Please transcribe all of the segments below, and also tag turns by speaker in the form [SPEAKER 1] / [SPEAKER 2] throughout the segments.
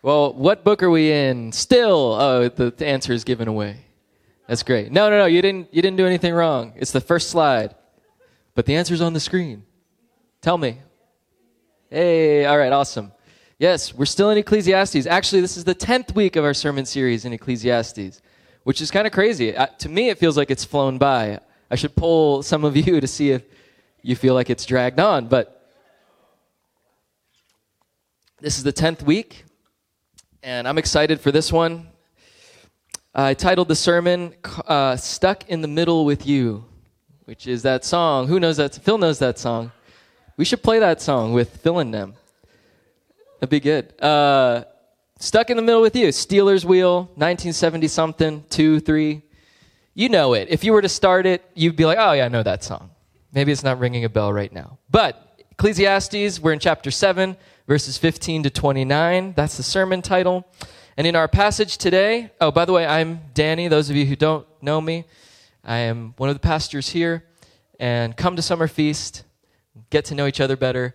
[SPEAKER 1] Well, what book are we in? Still, oh, the answer is given away. That's great. No, you didn't do anything wrong. It's the first slide, but the answer's on the screen. Tell me. Hey, all right, awesome. Yes, we're still in Ecclesiastes. Actually, this is the 10th week of our sermon series in Ecclesiastes, which is kind of crazy. To me, it feels like it's flown by. I should poll some of you to see if you feel like it's dragged on, but this is the 10th week, and I'm excited for this one. I titled the sermon, Stuck in the Middle with You, which is that song. Who knows that? Phil knows that song. We should play that song with Phil and them. That'd be good. Stuck in the Middle with You, Steelers Wheel, 1970-something, 2, 3. You know it. If you were to start it, you'd be like, oh yeah, I know that song. Maybe it's not ringing a bell right now. But Ecclesiastes, we're in chapter 7, verses 15 to 29. That's the sermon title. And in our passage today, oh, by the way, I'm Danny. Those of you who don't know me, I am one of the pastors here. And come to Summer Feast, get to know each other better.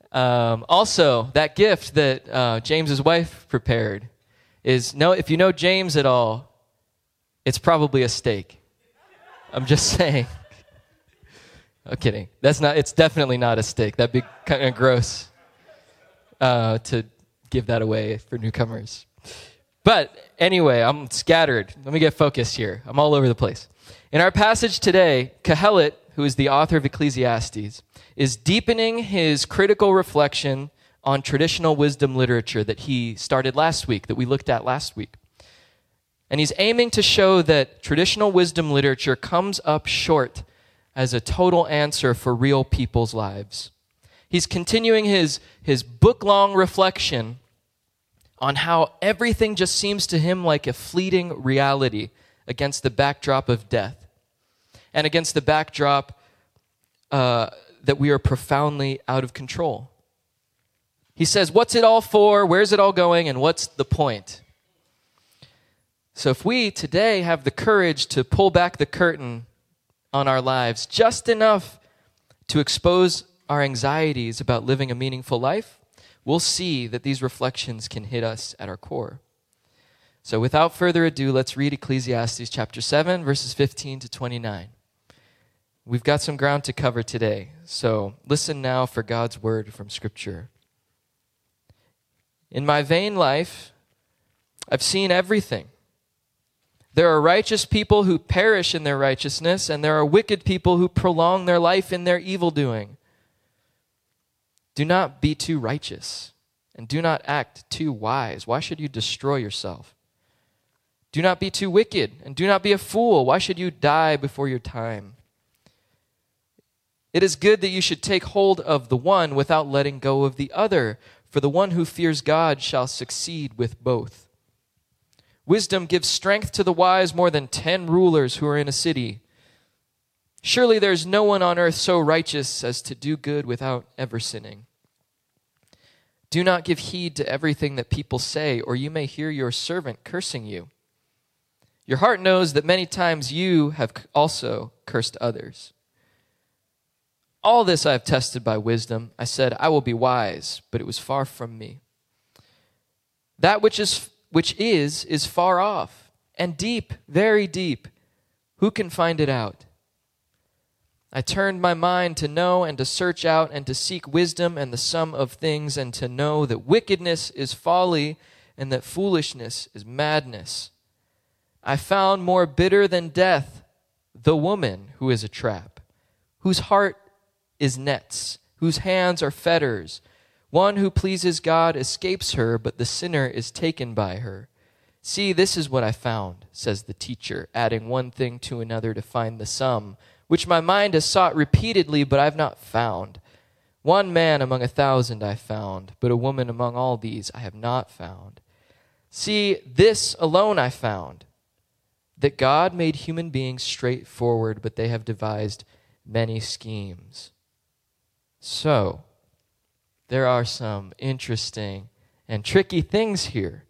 [SPEAKER 1] Also, that gift that James's wife prepared is, if you know James at all, it's probably a steak. I'm just saying. I'm kidding. It's definitely not a steak. That'd be kind of gross to give that away for newcomers. But anyway, I'm scattered. Let me get focused here. I'm all over the place. In our passage today, Kohelet, who is the author of Ecclesiastes, is deepening his critical reflection on traditional wisdom literature that he started last week, that we looked at last week. And he's aiming to show that traditional wisdom literature comes up short as a total answer for real people's lives. He's continuing his book-long reflection on how everything just seems to him like a fleeting reality against the backdrop of death and against the backdrop that we are profoundly out of control. He says, what's it all for? Where's it all going? And what's the point? So if we today have the courage to pull back the curtain on our lives just enough to expose our anxieties about living a meaningful life, we'll see that these reflections can hit us at our core. So without further ado, let's read Ecclesiastes chapter 7, verses 15 to 29. We've got some ground to cover today, so listen now for God's word from Scripture. In my vain life, I've seen everything. There are righteous people who perish in their righteousness, and there are wicked people who prolong their life in their evildoing. Do not be too righteous, and do not act too wise. Why should you destroy yourself? Do not be too wicked, and do not be a fool. Why should you die before your time? It is good that you should take hold of the one without letting go of the other, for the one who fears God shall succeed with both. Wisdom gives strength to the wise more than 10 rulers who are in a city. Surely there is no one on earth so righteous as to do good without ever sinning. Do not give heed to everything that people say, or you may hear your servant cursing you. Your heart knows that many times you have also cursed others. All this I have tested by wisdom. I said, I will be wise, but it was far from me. That which is far off, and deep, very deep. Who can find it out? I turned my mind to know and to search out and to seek wisdom and the sum of things, and to know that wickedness is folly and that foolishness is madness. I found more bitter than death the woman who is a trap, whose heart is nets, whose hands are fetters. One who pleases God escapes her, but the sinner is taken by her. See, this is what I found, says the teacher, adding one thing to another to find the sum, which my mind has sought repeatedly, but I've not found. One man among 1,000 I found, but a woman among all these I have not found. See, this alone I found, that God made human beings straightforward, but they have devised many schemes. So, there are some interesting and tricky things here.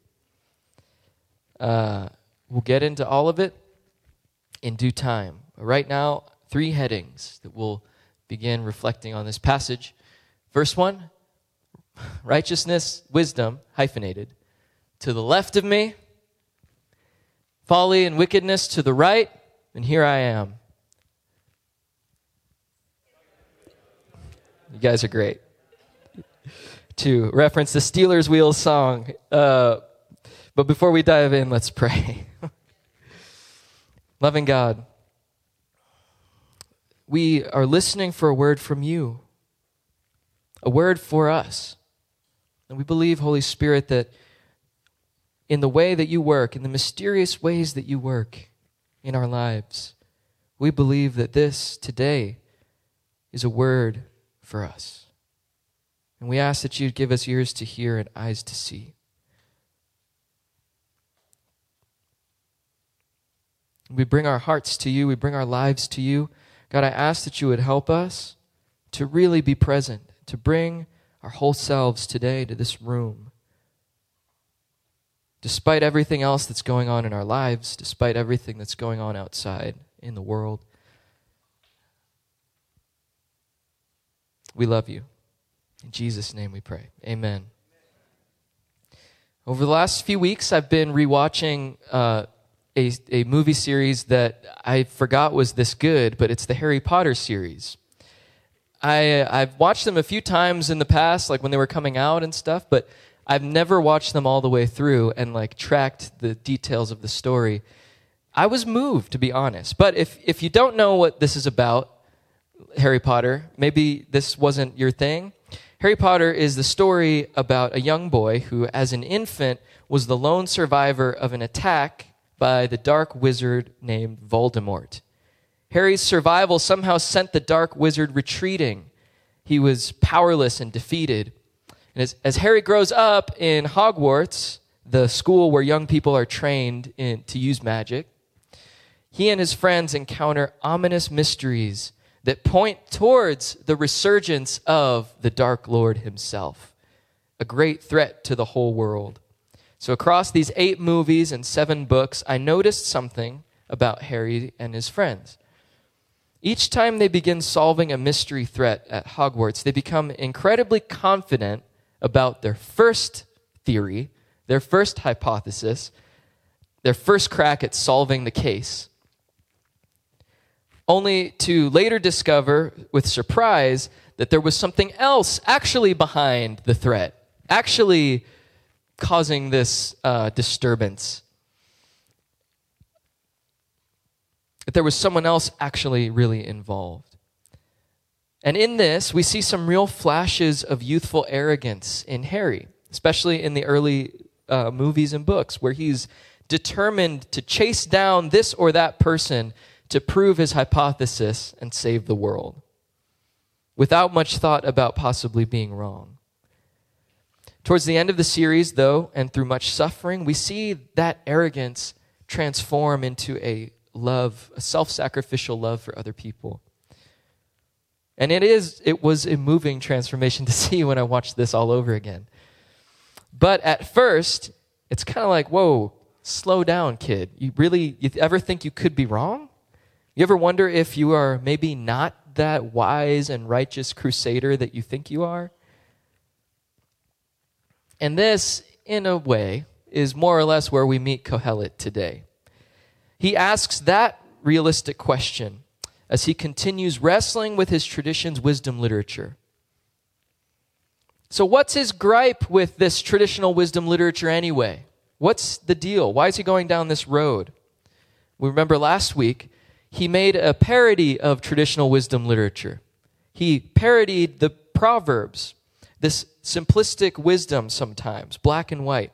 [SPEAKER 1] We'll get into all of it in due time. Right now, 3 headings that we'll begin reflecting on this passage. First one, righteousness, wisdom, hyphenated. to the left of me, folly and wickedness to the right, and here I am. You guys are great. To reference the Steelers Wheels song. But before we dive in, let's pray. Loving God, we are listening for a word from you, a word for us. And we believe, Holy Spirit, that in the way that you work, in the mysterious ways that you work in our lives, we believe that this today is a word for us. And we ask that you'd give us ears to hear and eyes to see. We bring our hearts to you. We bring our lives to you. God, I ask that you would help us to really be present, to bring our whole selves today to this room. Despite everything else that's going on in our lives, despite everything that's going on outside in the world, we love you. In Jesus' name we pray. Amen. Over the last few weeks, I've been rewatching a movie series that I forgot was this good, but it's the Harry Potter series. I've watched them a few times in the past, like when they were coming out and stuff, but I've never watched them all the way through and like tracked the details of the story. I was moved, to be honest. But if you don't know what this is about, Harry Potter, maybe this wasn't your thing. Harry Potter is the story about a young boy who, as an infant, was the lone survivor of an attack by the dark wizard named Voldemort. Harry's survival somehow sent the dark wizard retreating. He was powerless and defeated. And as Harry grows up in Hogwarts, the school where young people are trained to use magic, he and his friends encounter ominous mysteries that point towards the resurgence of the Dark Lord himself, a great threat to the whole world. So across these 8 movies and 7 books, I noticed something about Harry and his friends. Each time they begin solving a mystery threat at Hogwarts, they become incredibly confident about their first theory, their first hypothesis, their first crack at solving the case, only to later discover with surprise that there was something else actually behind the threat, actually causing this disturbance. That there was someone else actually really involved. And in this, we see some real flashes of youthful arrogance in Harry, especially in the early movies and books, where he's determined to chase down this or that person to prove his hypothesis and save the world, without much thought about possibly being wrong. Towards the end of the series, though, and through much suffering, we see that arrogance transform into a love, a self-sacrificial love for other people. And it was a moving transformation to see when I watched this all over again. But at first, it's kind of like, whoa, slow down, kid. You ever think you could be wrong? You ever wonder if you are maybe not that wise and righteous crusader that you think you are? And this, in a way, is more or less where we meet Kohelet today. He asks that realistic question as he continues wrestling with his tradition's wisdom literature. So what's his gripe with this traditional wisdom literature anyway? What's the deal? Why is he going down this road? We remember last week, he made a parody of traditional wisdom literature. He parodied the Proverbs, this simplistic wisdom sometimes, black and white.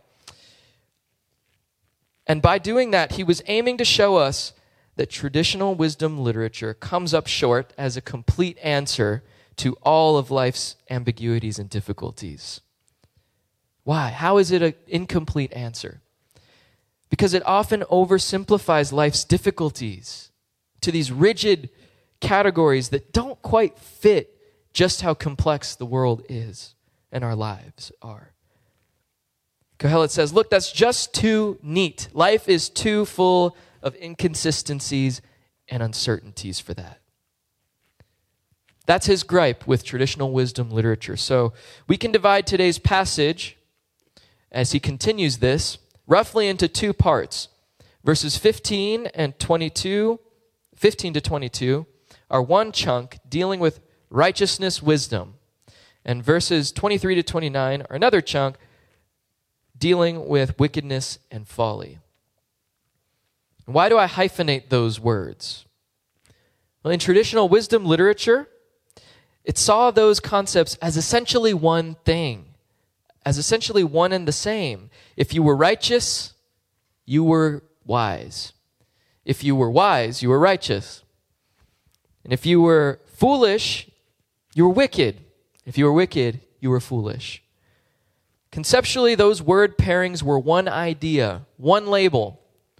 [SPEAKER 1] And by doing that, he was aiming to show us that traditional wisdom literature comes up short as a complete answer to all of life's ambiguities and difficulties. Why? How is it an incomplete answer? Because it often oversimplifies life's difficulties to these rigid categories that don't quite fit just how complex the world is and our lives are. Kohelet says, look, that's just too neat. Life is too full of inconsistencies and uncertainties for that. That's his gripe with traditional wisdom literature. So we can divide today's passage as he continues this, roughly into two parts. Verses 15 to 22 are one chunk dealing with righteousness, wisdom. And verses 23 to 29 are another chunk dealing with wickedness and folly. Why do I hyphenate those words? Well, in traditional wisdom literature, it saw those concepts as essentially one thing, as essentially one and the same. If you were righteous, you were wise. If you were wise, you were righteous. And if you were foolish, you were wicked. If you were wicked, you were foolish. Conceptually, those word pairings were one idea, one label.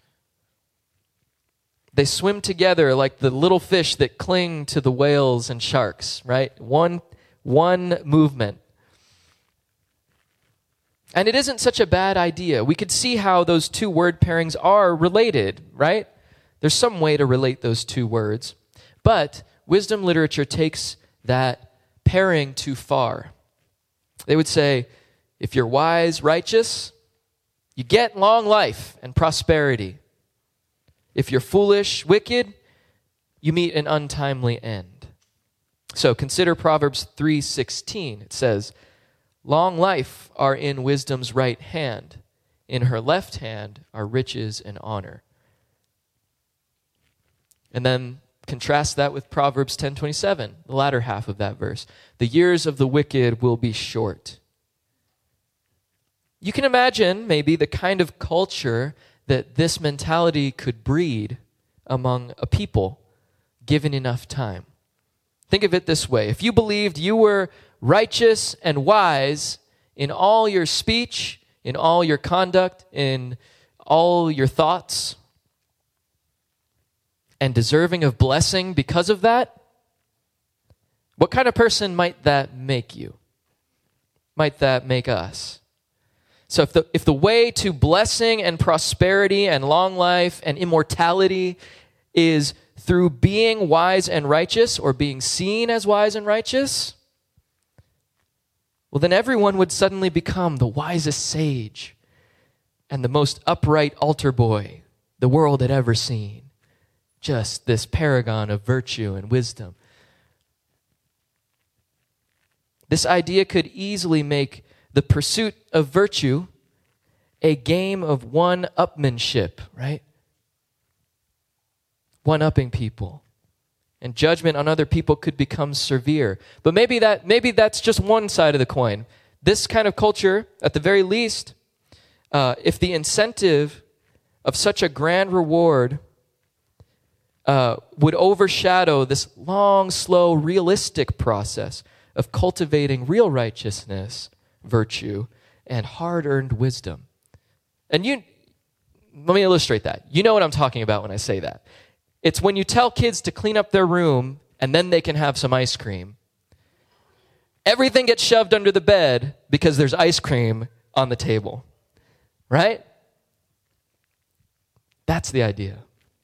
[SPEAKER 1] They swim together like the little fish that cling to the whales and sharks, right? One movement. And it isn't such a bad idea. We could see how those two word pairings are related, right? There's some way to relate those two words. But wisdom literature takes that pairing too far. They would say, if you're wise, righteous, you get long life and prosperity. If you're foolish, wicked, you meet an untimely end. So consider Proverbs 3:16. It says, long life are in wisdom's right hand. In her left hand are riches and honor. And then contrast that with Proverbs 10:27, the latter half of that verse. The years of the wicked will be short. You can imagine maybe the kind of culture that this mentality could breed among a people given enough time. Think of it this way. If you believed you were righteous and wise in all your speech, in all your conduct, in all your thoughts, and deserving of blessing because of that, what kind of person might that make you? Might that make us? So if the way to blessing and prosperity and long life and immortality is through being wise and righteous or being seen as wise and righteous, well, then everyone would suddenly become the wisest sage and the most upright altar boy the world had ever seen. Just this paragon of virtue and wisdom. This idea could easily make the pursuit of virtue a game of one-upmanship, right? One-upping people. And judgment on other people could become severe. But maybe that's just one side of the coin. This kind of culture, at the very least, if the incentive of such a grand reward would overshadow this long, slow, realistic process of cultivating real righteousness, virtue, and hard-earned wisdom. And let me illustrate that. You know what I'm talking about when I say that. It's when you tell kids to clean up their room and then they can have some ice cream. Everything gets shoved under the bed because there's ice cream on the table. Right? That's the idea.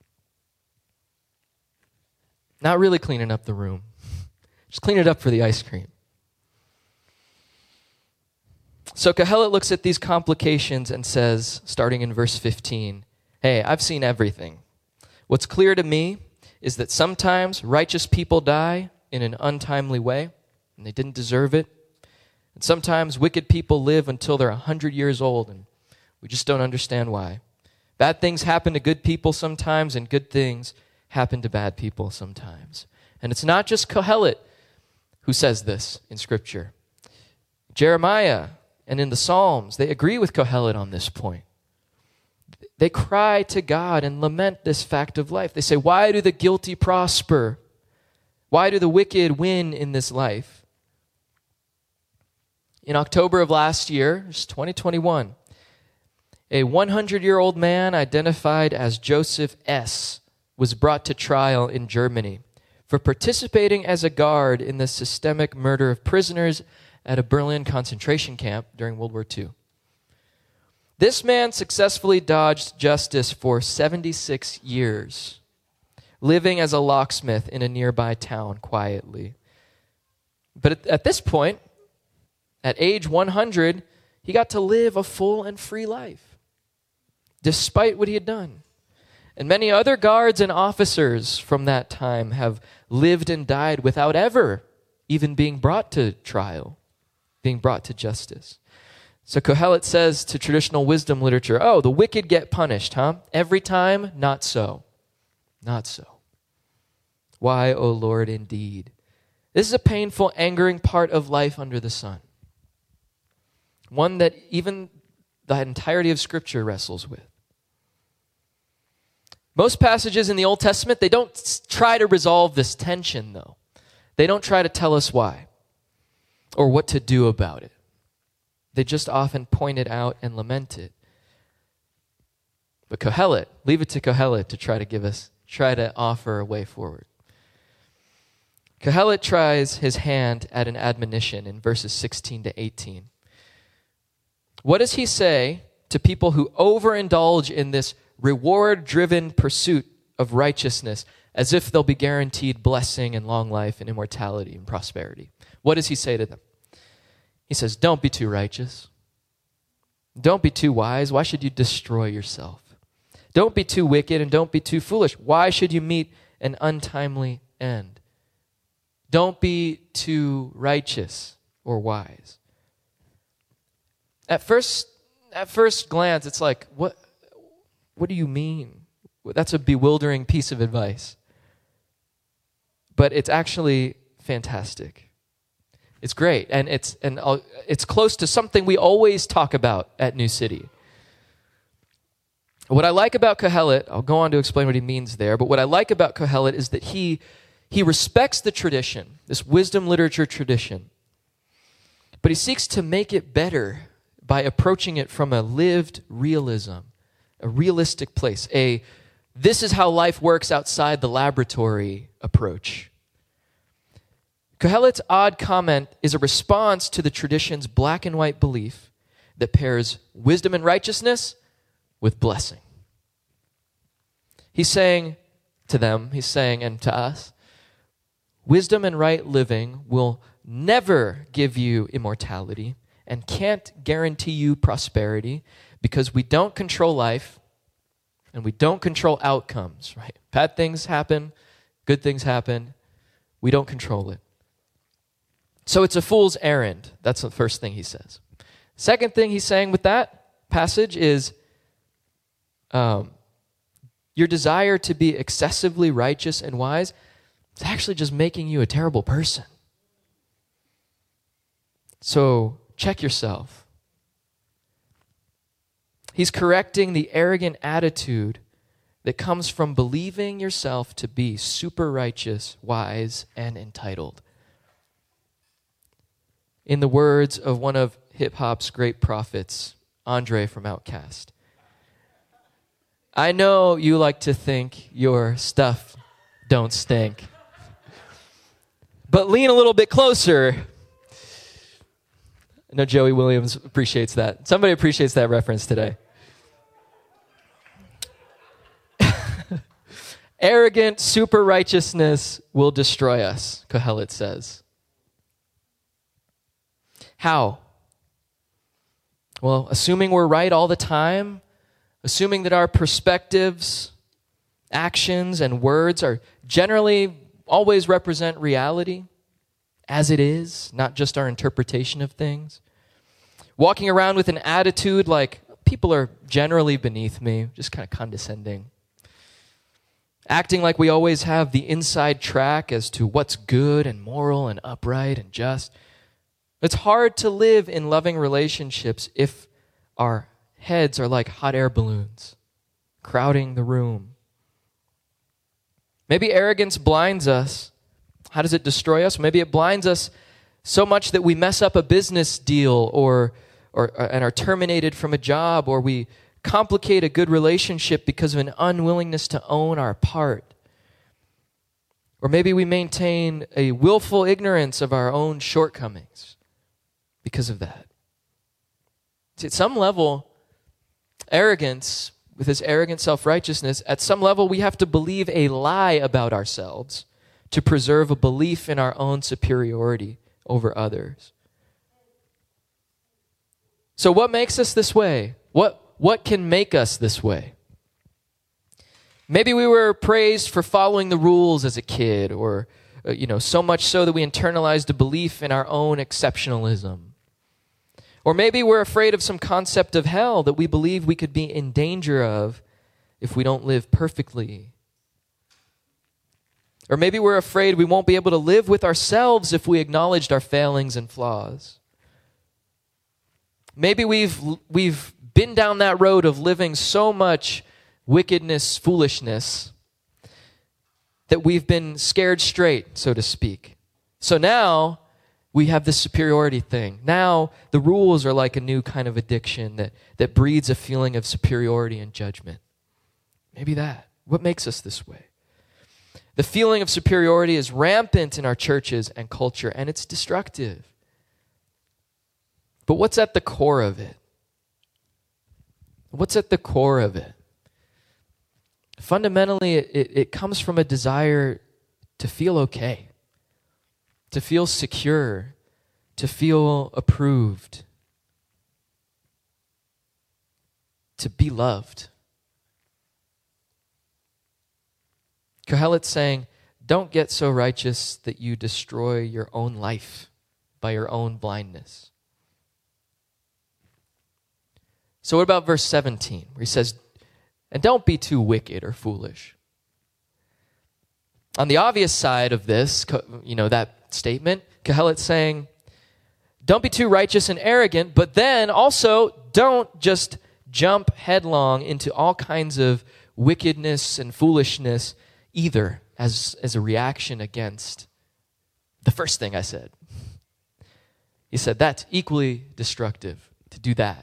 [SPEAKER 1] Not really cleaning up the room. Just clean it up for the ice cream. So Kohelet looks at these complications and says, starting in verse 15, hey, I've seen everything. What's clear to me is that sometimes righteous people die in an untimely way, and they didn't deserve it. And sometimes wicked people live until they're 100 years old, and we just don't understand why. Bad things happen to good people sometimes, and good things happen to bad people sometimes. And it's not just Kohelet who says this in Scripture. Jeremiah and in the Psalms, they agree with Kohelet on this point. They cry to God and lament this fact of life. They say, why do the guilty prosper? Why do the wicked win in this life? In October of last year, it's 2021, a 100-year-old man identified as Joseph S. was brought to trial in Germany for participating as a guard in the systemic murder of prisoners at a Berlin concentration camp during World War II. This man successfully dodged justice for 76 years, living as a locksmith in a nearby town quietly. But at this point, at age 100, he got to live a full and free life, despite what he had done. And many other guards and officers from that time have lived and died without ever even being brought to trial, being brought to justice. So Kohelet says to traditional wisdom literature, oh, the wicked get punished, huh? Every time? Not so. Not so. Why, O Lord, indeed? This is a painful, angering part of life under the sun. One that even the entirety of Scripture wrestles with. Most passages in the Old Testament, they don't try to resolve this tension, though. They don't try to tell us why or what to do about it. They just often point it out and lament it. But Kohelet, leave it to Kohelet to try to offer a way forward. Kohelet tries his hand at an admonition in verses 16 to 18. What does he say to people who overindulge in this reward-driven pursuit of righteousness as if they'll be guaranteed blessing and long life and immortality and prosperity? What does he say to them? He says, don't be too righteous. Don't be too wise. Why should you destroy yourself? Don't be too wicked and don't be too foolish. Why should you meet an untimely end? Don't be too righteous or wise. At first glance, it's like, what do you mean? That's a bewildering piece of advice. But it's actually fantastic. It's great, and it's close to something we always talk about at New City. What I like about Kohelet, I'll go on to explain what he means there, but what I like about Kohelet is that he respects the tradition, this wisdom literature tradition, but he seeks to make it better by approaching it from a lived realism, a realistic place, this is how life works outside the laboratory approach. Kohelet's odd comment is a response to the tradition's black and white belief that pairs wisdom and righteousness with blessing. He's saying to them, and to us, wisdom and right living will never give you immortality and can't guarantee you prosperity because we don't control life and we don't control outcomes, right? Bad things happen, good things happen. We don't control it. So it's a fool's errand. That's the first thing he says. Second thing he's saying with that passage is your desire to be excessively righteous and wise is actually just making you a terrible person. So check yourself. He's correcting the arrogant attitude that comes from believing yourself to be super righteous, wise, and entitled. In the words of one of hip-hop's great prophets, Andre from Outkast, I know you like to think your stuff don't stink, but lean a little bit closer. I know Joey Williams appreciates that. Somebody appreciates that reference today. Arrogant super righteousness will destroy us, Kohelet says. How? Well, assuming we're right all the time, assuming that our perspectives, actions, and words are generally always represent reality as it is, not just our interpretation of things. Walking around with an attitude like people are generally beneath me, just kind of condescending. Acting like we always have the inside track as to what's good and moral and upright and just. It's hard to live in loving relationships if our heads are like hot air balloons, crowding the room. Maybe arrogance blinds us. How does it destroy us? Maybe it blinds us so much that we mess up a business deal and are terminated from a job, or we complicate a good relationship because of an unwillingness to own our part. Or maybe we maintain a willful ignorance of our own shortcomings because of that. See, at some level, arrogance, with this arrogant self-righteousness, at some level we have to believe a lie about ourselves to preserve a belief in our own superiority over others. So what makes us this way? What can make us this way? Maybe we were praised for following the rules as a kid, or so much so that we internalized a belief in our own exceptionalism. Or maybe we're afraid of some concept of hell that we believe we could be in danger of if we don't live perfectly. Or maybe we're afraid we won't be able to live with ourselves if we acknowledged our failings and flaws. Maybe we've been down that road of living so much wickedness, foolishness, that we've been scared straight, so to speak. So now we have this superiority thing. Now the rules are like a new kind of addiction that breeds a feeling of superiority and judgment. Maybe that. What makes us this way? The feeling of superiority is rampant in our churches and culture, and it's destructive. But what's at the core of it? What's at the core of it? Fundamentally, it comes from a desire to feel okay, to feel secure, to feel approved, to be loved. Kohelet's saying, don't get so righteous that you destroy your own life by your own blindness. So what about verse 17, where he says, and don't be too wicked or foolish. On the obvious side of this, that statement, Kohelet's saying, don't be too righteous and arrogant, but then also don't just jump headlong into all kinds of wickedness and foolishness either as a reaction against the first thing I said. He said that's equally destructive to do that.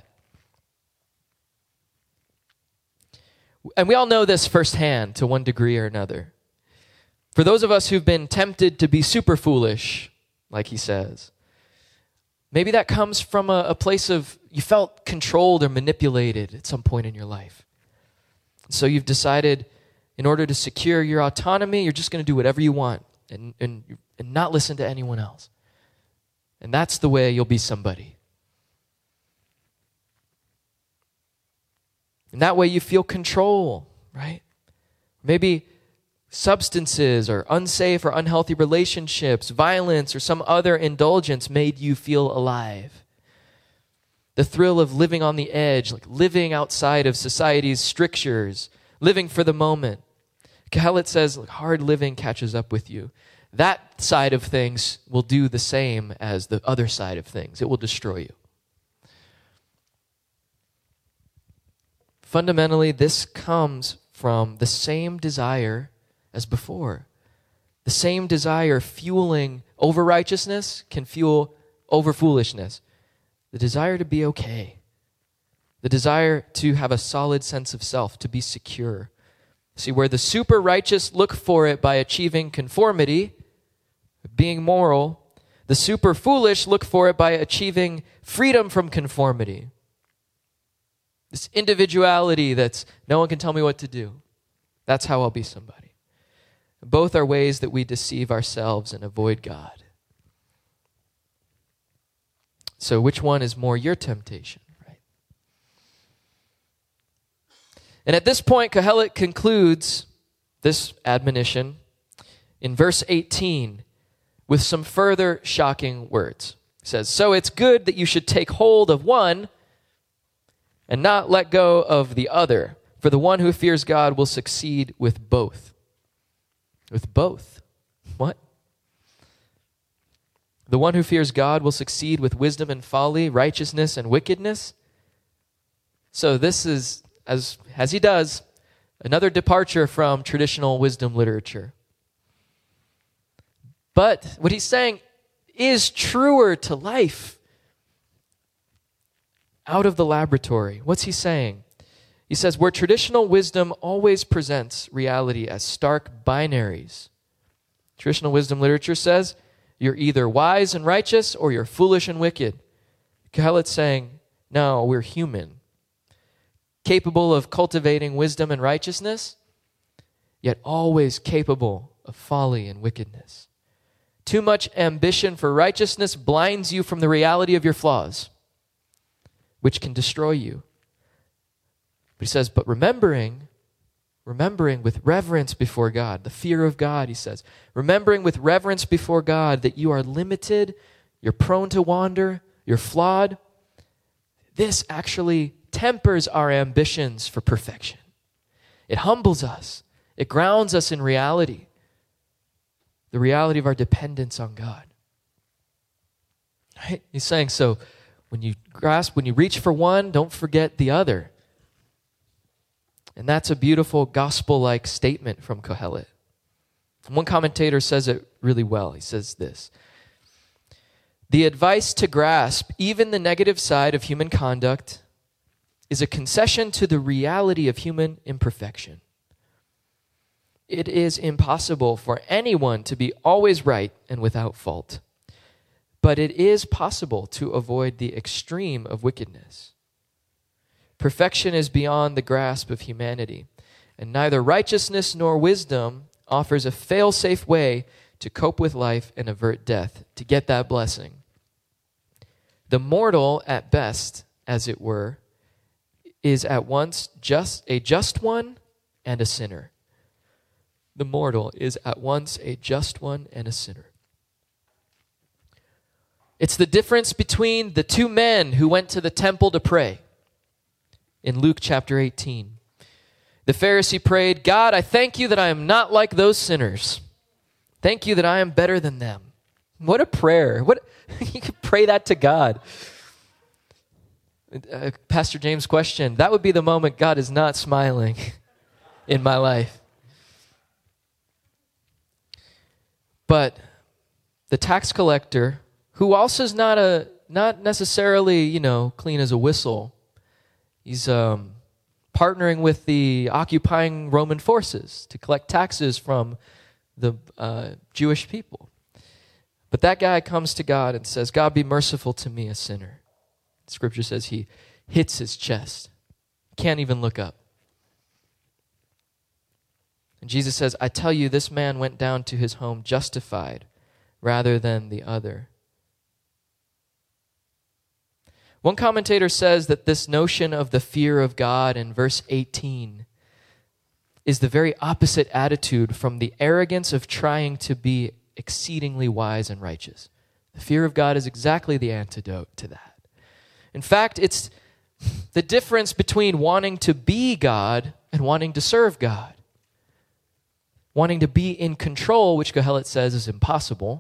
[SPEAKER 1] And we all know this firsthand to one degree or another. For those of us who've been tempted to be super foolish, like he says, maybe that comes from a place of you felt controlled or manipulated at some point in your life. So you've decided in order to secure your autonomy, you're just going to do whatever you want and not listen to anyone else. And that's the way you'll be somebody. And that way you feel control, right? Maybe substances or unsafe or unhealthy relationships, violence or some other indulgence made you feel alive. The thrill of living on the edge, like living outside of society's strictures, living for the moment. Kohelet says hard living catches up with you. That side of things will do the same as the other side of things. It will destroy you. Fundamentally, this comes from the same desire as before. The same desire fueling over righteousness can fuel over foolishness. The desire to be okay. The desire to have a solid sense of self, to be secure. See, where the super righteous look for it by achieving conformity, being moral, the super foolish look for it by achieving freedom from conformity. This individuality that's, no one can tell me what to do. That's how I'll be somebody. Both are ways that we deceive ourselves and avoid God. So which one is more your temptation, right? And at this point, Kohelet concludes this admonition in verse 18 with some further shocking words. He says, so it's good that you should take hold of one and not let go of the other. For the one who fears God will succeed with both. With both. What? The one who fears God will succeed with wisdom and folly, righteousness and wickedness. So this is, as he does, another departure from traditional wisdom literature. But what he's saying is truer to life. Out of the laboratory. What's he saying? He says, where traditional wisdom always presents reality as stark binaries. Traditional wisdom literature says, you're either wise and righteous or you're foolish and wicked. Kohelet's saying, no, we're human. Capable of cultivating wisdom and righteousness, yet always capable of folly and wickedness. Too much ambition for righteousness blinds you from the reality of your flaws. which can destroy you. But he says, but remembering with reverence before God, the fear of God, he says, remembering with reverence before God that you are limited, you're prone to wander, you're flawed, this actually tempers our ambitions for perfection. It humbles us. It grounds us in reality, the reality of our dependence on God. Right? He's saying, so when you reach for one, don't forget the other. And that's a beautiful gospel-like statement from Kohelet. One commentator says it really well. He says this: the advice to grasp even the negative side of human conduct is a concession to the reality of human imperfection. It is impossible for anyone to be always right and without fault. But it is possible to avoid the extreme of wickedness. Perfection is beyond the grasp of humanity, and neither righteousness nor wisdom offers a fail-safe way to cope with life and avert death, to get that blessing. The mortal, at best, as it were, is at once a just one and a sinner. The mortal is at once a just one and a sinner. It's the difference between the two men who went to the temple to pray. In Luke chapter 18, the Pharisee prayed, God, I thank you that I am not like those sinners. Thank you that I am better than them. What a prayer. You could pray that to God. Pastor James' question, that would be the moment God is not smiling in my life. But the tax collector, who also is not necessarily, clean as a whistle, he's partnering with the occupying Roman forces to collect taxes from the Jewish people. But that guy comes to God and says, God, be merciful to me, a sinner. Scripture says he hits his chest. Can't even look up. And Jesus says, I tell you, this man went down to his home justified rather than the other. One commentator says that this notion of the fear of God in verse 18 is the very opposite attitude from the arrogance of trying to be exceedingly wise and righteous. The fear of God is exactly the antidote to that. In fact, it's the difference between wanting to be God and wanting to serve God. Wanting to be in control, which Kohelet says is impossible,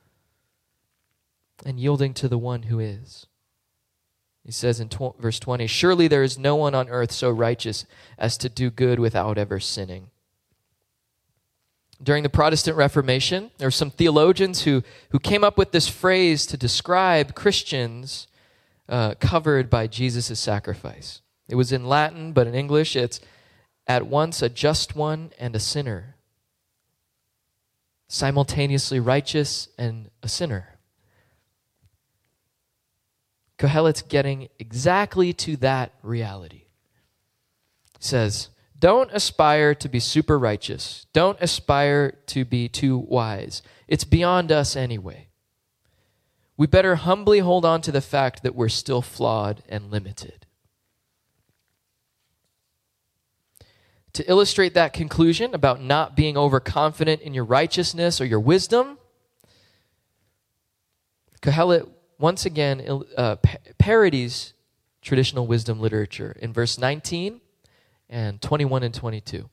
[SPEAKER 1] and yielding to the one who is. He says in verse 20, surely there is no one on earth so righteous as to do good without ever sinning. During the Protestant Reformation, there were some theologians who came up with this phrase to describe Christians covered by Jesus' sacrifice. It was in Latin, but in English it's at once a just one and a sinner. Simultaneously righteous and a sinner. Kohelet's getting exactly to that reality. He says, don't aspire to be super righteous. Don't aspire to be too wise. It's beyond us anyway. We better humbly hold on to the fact that we're still flawed and limited. To illustrate that conclusion about not being overconfident in your righteousness or your wisdom, Kohelet once again parodies traditional wisdom literature in verse 19 and 21 and 22.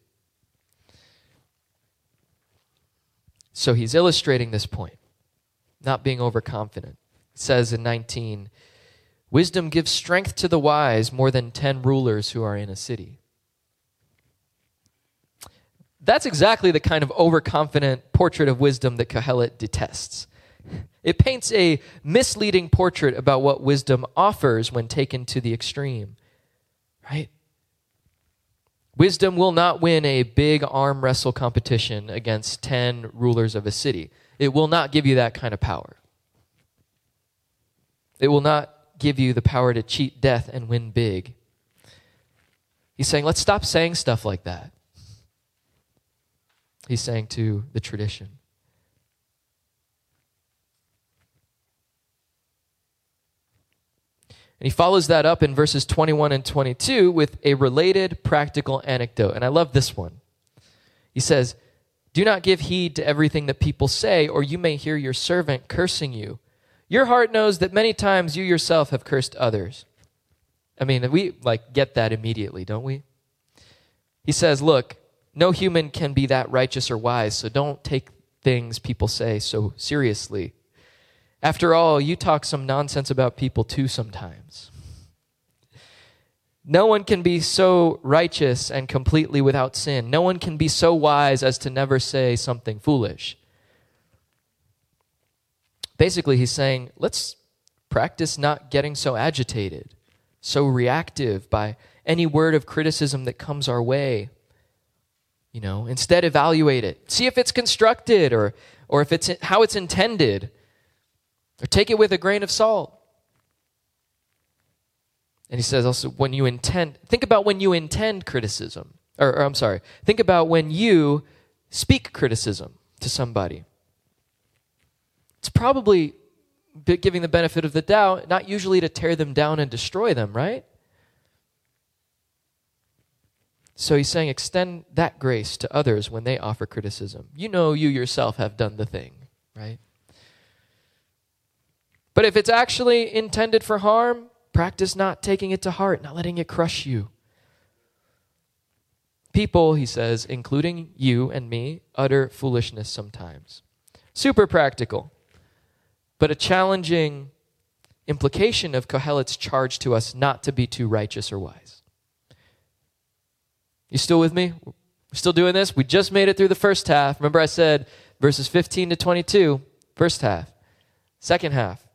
[SPEAKER 1] So he's illustrating this point, not being overconfident. It says in 19, wisdom gives strength to the wise more than 10 rulers who are in a city. That's exactly the kind of overconfident portrait of wisdom that Kohelet detests. It paints a misleading portrait about what wisdom offers when taken to the extreme, right? Wisdom will not win a big arm wrestle competition against 10 rulers of a city. It will not give you that kind of power. It will not give you the power to cheat death and win big. He's saying, let's stop saying stuff like that. He's saying to the tradition. And he follows that up in verses 21 and 22 with a related practical anecdote. And I love this one. He says, "Do not give heed to everything that people say, or you may hear your servant cursing you. Your heart knows that many times you yourself have cursed others." I mean, we get that immediately, don't we? He says, look, no human can be that righteous or wise, so don't take things people say so seriously. After all, you talk some nonsense about people too sometimes. No one can be so righteous and completely without sin. No one can be so wise as to never say something foolish. Basically, he's saying, let's practice not getting so agitated, so reactive by any word of criticism that comes our way. Instead evaluate it. See if it's constructed or if it's how it's intended. Or take it with a grain of salt. And he says also, think about when you intend criticism. Think about when you speak criticism to somebody. It's probably giving the benefit of the doubt, not usually to tear them down and destroy them, right? So he's saying extend that grace to others when they offer criticism. You yourself have done the thing, right? But if it's actually intended for harm, practice not taking it to heart, not letting it crush you. People, he says, including you and me, utter foolishness sometimes. Super practical, but a challenging implication of Kohelet's charge to us not to be too righteous or wise. You still with me? We're still doing this? We just made it through the first half. Remember I said verses 15 to 22, first half. Second half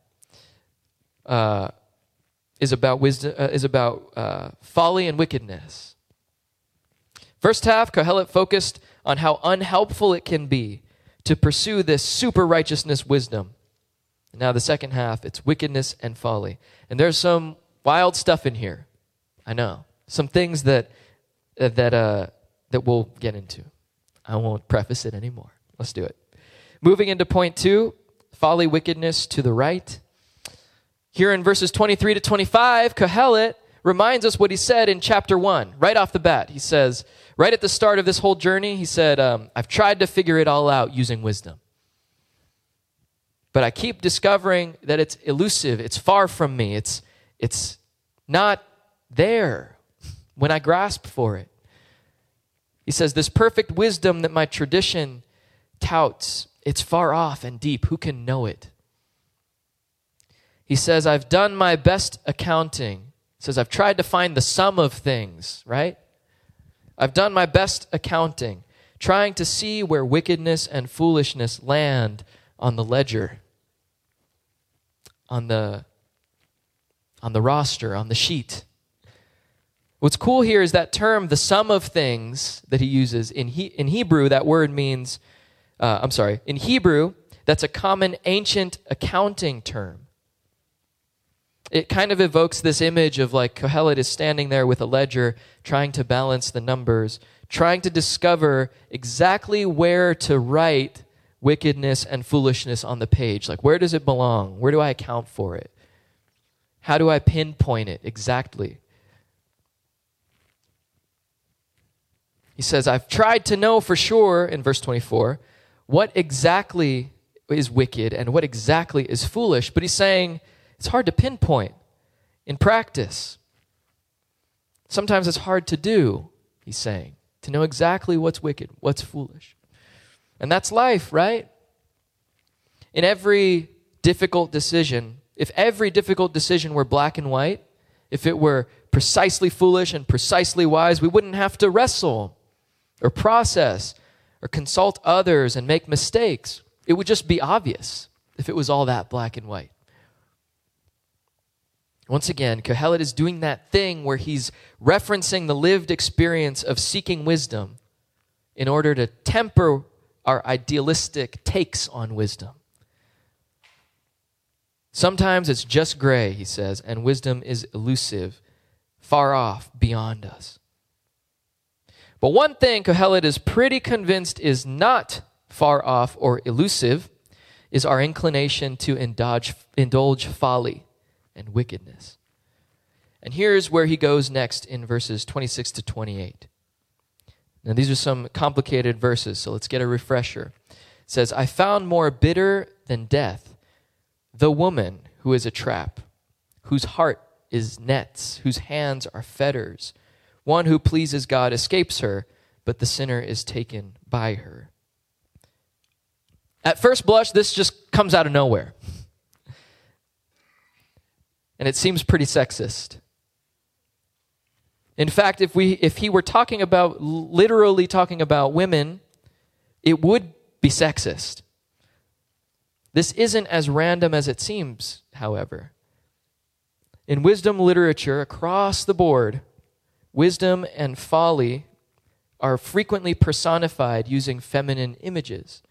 [SPEAKER 1] is about wisdom, folly and wickedness. First half, Kohelet focused on how unhelpful it can be to pursue this super righteousness wisdom. And now the second half, it's wickedness and folly. And there's some wild stuff in here. I know. Some things that we'll get into. I won't preface it anymore. Let's do it. Moving into point 2, folly, wickedness to the right. Here in verses 23 to 25, Kohelet reminds us what he said in chapter 1, right off the bat. He says, right at the start of this whole journey, he said, I've tried to figure it all out using wisdom. But I keep discovering that it's elusive. It's far from me. It's not there when I grasp for it. He says, this perfect wisdom that my tradition touts, it's far off and deep. Who can know it? He says, I've done my best accounting. He says, I've tried to find the sum of things, right? I've done my best accounting, trying to see where wickedness and foolishness land on the ledger, on the roster, on the sheet. What's cool here is that term, the sum of things, that he uses. In Hebrew, that word means, in Hebrew, that's a common ancient accounting term. It kind of evokes this image of Kohelet is standing there with a ledger, trying to balance the numbers, trying to discover exactly where to write wickedness and foolishness on the page. Where does it belong? Where do I account for it? How do I pinpoint it exactly? He says, I've tried to know for sure, in verse 24, what exactly is wicked and what exactly is foolish. But he's saying it's hard to pinpoint in practice. Sometimes it's hard to do, he's saying, to know exactly what's wicked, what's foolish. And that's life, right? In every difficult decision, if every difficult decision were black and white, if it were precisely foolish and precisely wise, we wouldn't have to wrestle or process or consult others and make mistakes. It would just be obvious if it was all that black and white. Once again, Kohelet is doing that thing where he's referencing the lived experience of seeking wisdom in order to temper our idealistic takes on wisdom. Sometimes it's just gray, he says, and wisdom is elusive, far off, beyond us. But one thing Kohelet is pretty convinced is not far off or elusive is our inclination to indulge folly and wickedness. And here's where he goes next in verses 26 to 28. Now, these are some complicated verses, so let's get a refresher. It says, I found more bitter than death the woman who is a trap, whose heart is nets, whose hands are fetters. One who pleases God escapes her, but the sinner is taken by her. At first blush, this just comes out of nowhere. And it seems pretty sexist. In fact, if he were literally talking about women, it would be sexist. This isn't as random as it seems, however. In wisdom literature across the board, wisdom and folly are frequently personified using feminine images.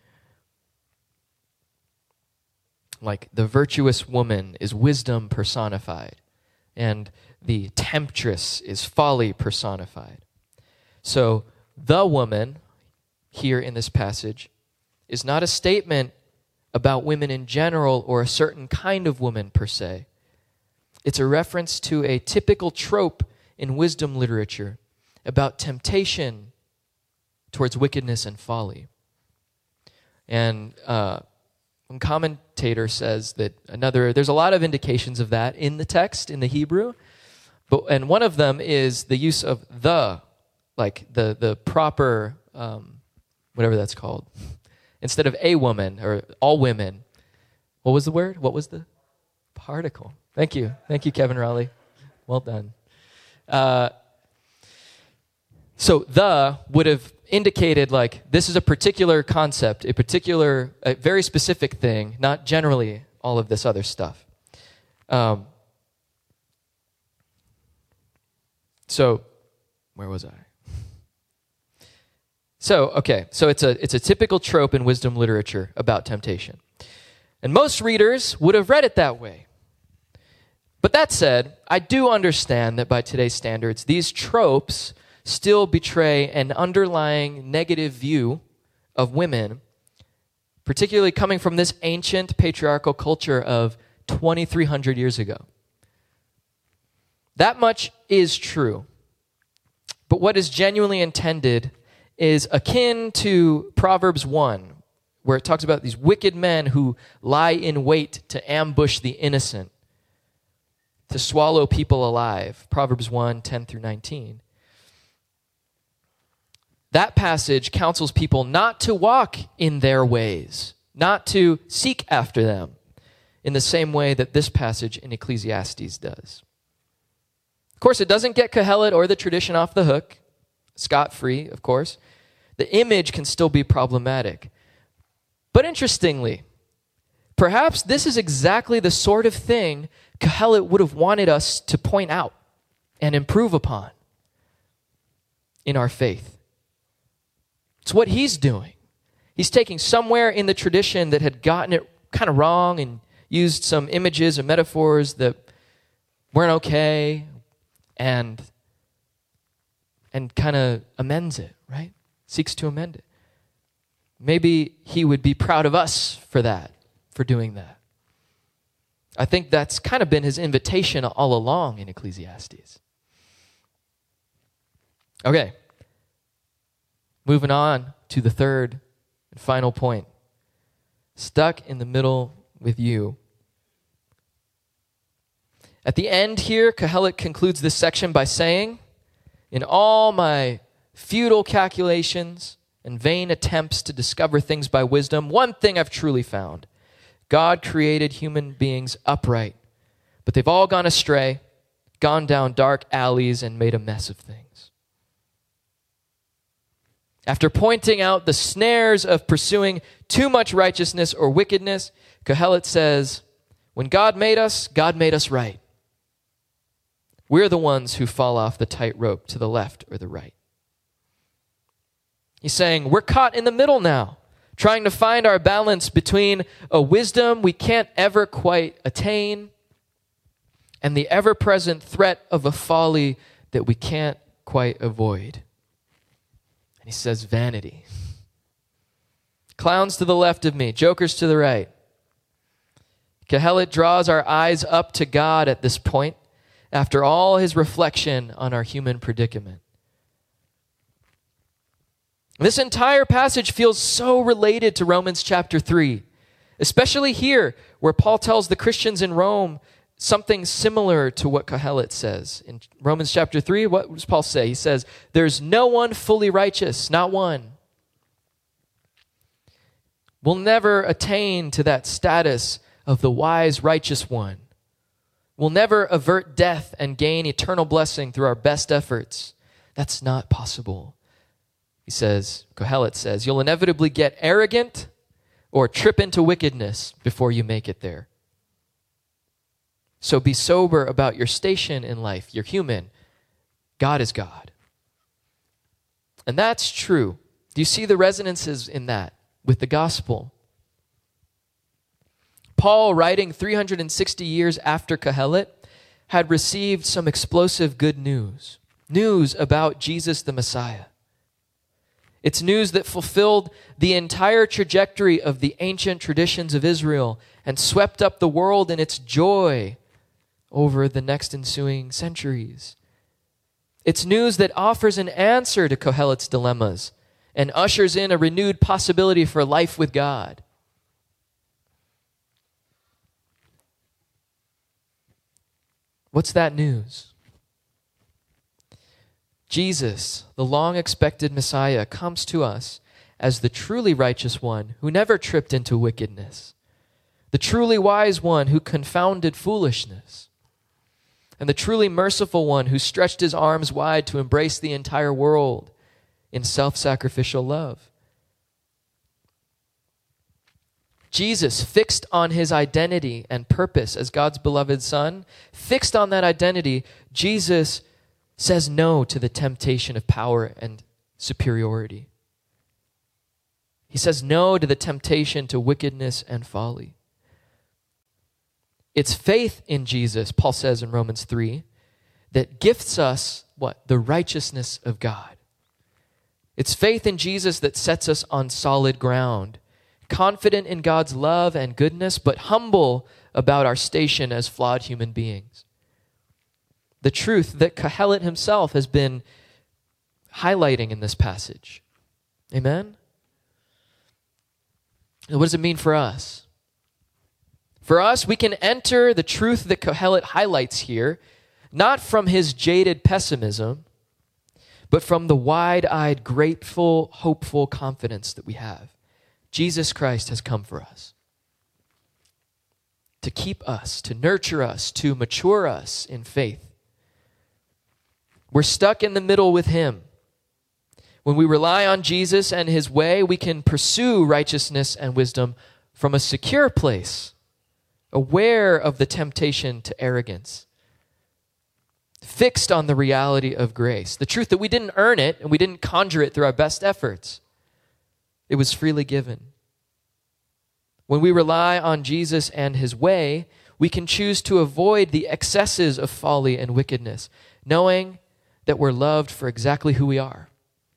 [SPEAKER 1] Like the virtuous woman is wisdom personified, and the temptress is folly personified. So the woman here in this passage is not a statement about women in general or a certain kind of woman per se. It's a reference to a typical trope in wisdom literature about temptation towards wickedness and folly. And one commentator says that there's a lot of indications of that in the text, in the Hebrew, and one of them is the use of the, like the proper, whatever that's called, instead of a woman or all women. What was the word? What was the particle? Thank you, Kevin Raleigh. Well done. So the would have indicated like this is a particular concept, a very specific thing, not generally all of this other stuff. So where was I? So it's a typical trope in wisdom literature about temptation. And most readers would have read it that way. But that said, I do understand that by today's standards, these tropes still betray an underlying negative view of women, particularly coming from this ancient patriarchal culture of 2,300 years ago. That much is true. But what is genuinely intended is akin to Proverbs 1, where it talks about these wicked men who lie in wait to ambush the innocent, to swallow people alive. Proverbs 1, 10 through 19. That passage counsels people not to walk in their ways, not to seek after them in the same way that this passage in Ecclesiastes does. Of course, it doesn't get Kohelet or the tradition off the hook, scot-free, of course. The image can still be problematic. But interestingly, perhaps this is exactly the sort of thing Kohelet would have wanted us to point out and improve upon in our faith. It's what he's doing. He's taking somewhere in the tradition that had gotten it kind of wrong and used some images and metaphors that weren't okay and kind of amends it, right? Seeks to amend it. Maybe he would be proud of us for that, for doing that. I think that's kind of been his invitation all along in Ecclesiastes. Okay. Moving on to the third and final point. Stuck in the middle with you. At the end here, Kohelet concludes this section by saying, in all my futile calculations and vain attempts to discover things by wisdom, one thing I've truly found. God created human beings upright, but they've all gone astray, gone down dark alleys, and made a mess of things. After pointing out the snares of pursuing too much righteousness or wickedness, Kohelet says, when God made us right. We're the ones who fall off the tightrope to the left or the right. He's saying, we're caught in the middle now, trying to find our balance between a wisdom we can't ever quite attain and the ever-present threat of a folly that we can't quite avoid. And he says, vanity. Clowns to the left of me, jokers to the right. Kohelet draws our eyes up to God at this point after all his reflection on our human predicament. This entire passage feels so related to Romans chapter 3, especially here where Paul tells the Christians in Rome something similar to what Kohelet says. In Romans chapter 3, what does Paul say? He says, there's no one fully righteous, not one. We'll never attain to that status of the wise, righteous one. We'll never avert death and gain eternal blessing through our best efforts. That's not possible. He says, Kohelet says, you'll inevitably get arrogant or trip into wickedness before you make it there. So be sober about your station in life. You're human. God is God. And that's true. Do you see the resonances in that with the gospel? Paul, writing 360 years after Kohelet, had received some explosive good news. News about Jesus the Messiah. It's news that fulfilled the entire trajectory of the ancient traditions of Israel and swept up the world in its joy over the next ensuing centuries. It's news that offers an answer to Kohelet's dilemmas and ushers in a renewed possibility for life with God. What's that news? Jesus, the long-expected Messiah, comes to us as the truly righteous one who never tripped into wickedness, the truly wise one who confounded foolishness, and the truly merciful one who stretched his arms wide to embrace the entire world in self-sacrificial love. Jesus, fixed on his identity and purpose as God's beloved Son, fixed on that identity, Jesus says no to the temptation of power and superiority. He says no to the temptation to wickedness and folly. It's faith in Jesus, Paul says in Romans 3, that gifts us what? The righteousness of God. It's faith in Jesus that sets us on solid ground, confident in God's love and goodness, but humble about our station as flawed human beings. The truth that Kohelet himself has been highlighting in this passage. Amen? And what does it mean for us? For us, we can enter the truth that Kohelet highlights here, not from his jaded pessimism, but from the wide-eyed, grateful, hopeful confidence that we have. Jesus Christ has come for us to keep us, to nurture us, to mature us in faith. We're stuck in the middle with him. When we rely on Jesus and his way, we can pursue righteousness and wisdom from a secure place, aware of the temptation to arrogance, fixed on the reality of grace, the truth that we didn't earn it and we didn't conjure it through our best efforts. It was freely given. When we rely on Jesus and his way, we can choose to avoid the excesses of folly and wickedness, knowing that we're loved for exactly who we are,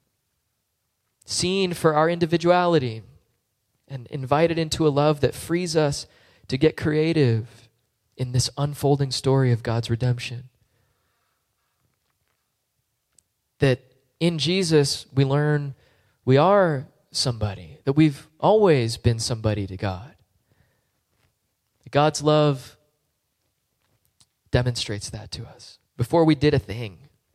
[SPEAKER 1] seen for our individuality, and invited into a love that frees us to get creative in this unfolding story of God's redemption. That in Jesus we learn we are somebody, that we've always been somebody to God. God's love demonstrates that to us before we did a thing.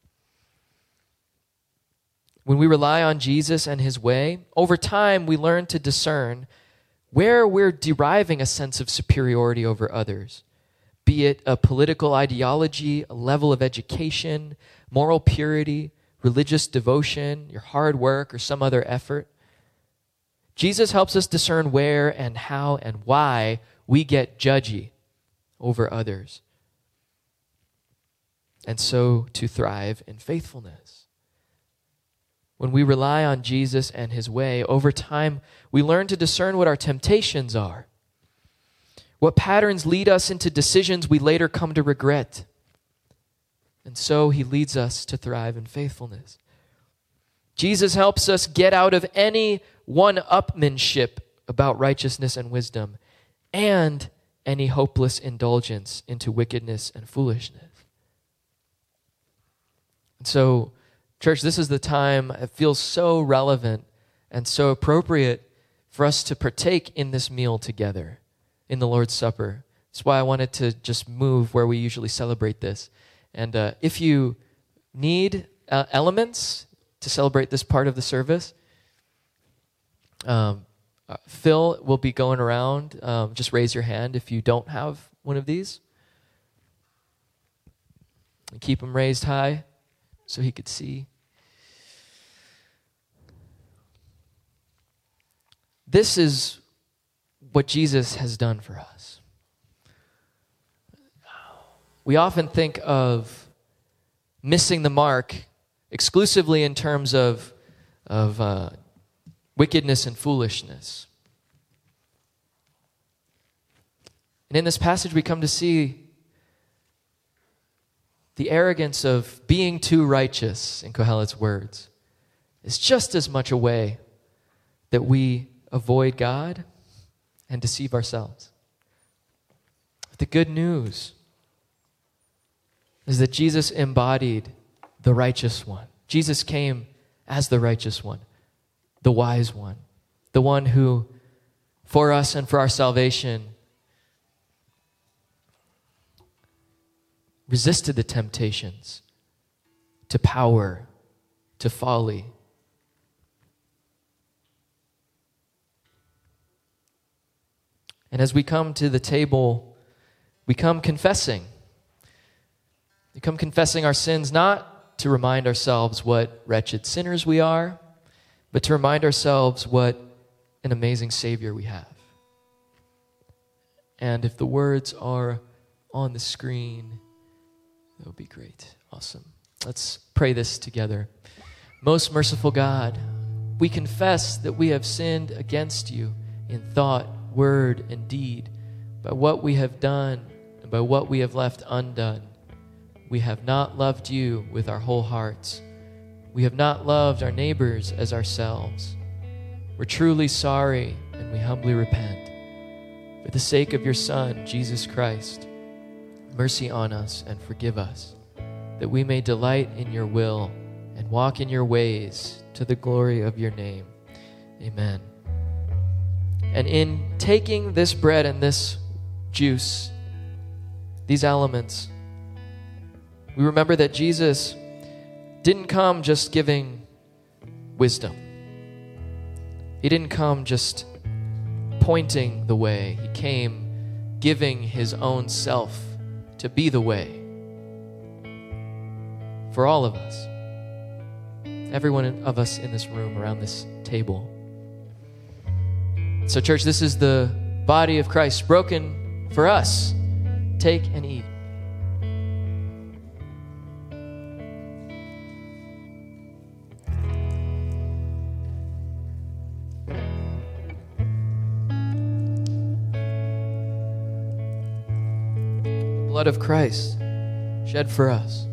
[SPEAKER 1] When we rely on Jesus and his way, over time we learn to discern where we're deriving a sense of superiority over others, be it a political ideology, a level of education, moral purity, religious devotion, your hard work, or some other effort. Jesus helps us discern where and how and why we get judgy over others, and so to thrive in faithfulness. When we rely on Jesus and his way, over time, we learn to discern what our temptations are, what patterns lead us into decisions we later come to regret. And so he leads us to thrive in faithfulness. Jesus helps us get out of any one-upmanship about righteousness and wisdom and any hopeless indulgence into wickedness and foolishness. So, church, this is the time. It feels so relevant and so appropriate for us to partake in this meal together in the Lord's Supper. That's why I wanted to just move where we usually celebrate this. And if you need elements to celebrate this part of the service, Phil will be going around. Just raise your hand if you don't have one of these. And keep them raised high so he could see. This is what Jesus has done for us. We often think of missing the mark exclusively in terms of wickedness and foolishness. And in this passage, we come to see the arrogance of being too righteous, in Kohelet's words, is just as much a way that we avoid God and deceive ourselves. The good news is that Jesus embodied the righteous one. Jesus came as the righteous one, the wise one, the one who, for us and for our salvation, resisted the temptations to power, to folly. And as we come to the table, we come confessing. We come confessing our sins, not to remind ourselves what wretched sinners we are, but to remind ourselves what an amazing Savior we have. And if the words are on the screen, that would be great. Awesome. Let's pray this together. Most merciful God, we confess that we have sinned against you in thought, word, and deed, by what we have done and by what we have left undone. We have not loved you with our whole hearts. We have not loved our neighbors as ourselves. We're truly sorry and we humbly repent. For the sake of your Son, Jesus Christ, mercy on us and forgive us, that we may delight in your will and walk in your ways to the glory of your name. Amen. And in taking this bread and this juice, these elements, we remember that Jesus didn't come just giving wisdom. He didn't come just pointing the way. He came giving his own self to be the way for all of us, every one of us in this room around this table. So, church, this is the body of Christ broken for us. Take and eat. Blood of Christ shed for us.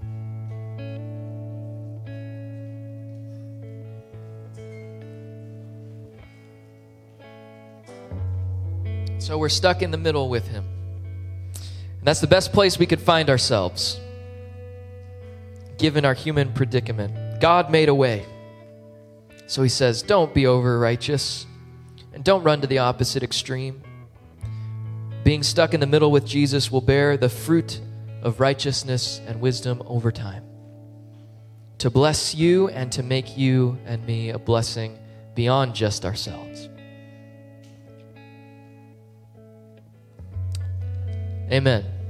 [SPEAKER 1] So we're stuck in the middle with him. And that's the best place we could find ourselves, given our human predicament. God made a way. So he says, don't be over righteous and don't run to the opposite extreme. Being stuck in the middle with Jesus will bear the fruit of righteousness and wisdom over time, to bless you and to make you and me a blessing beyond just ourselves. Amen.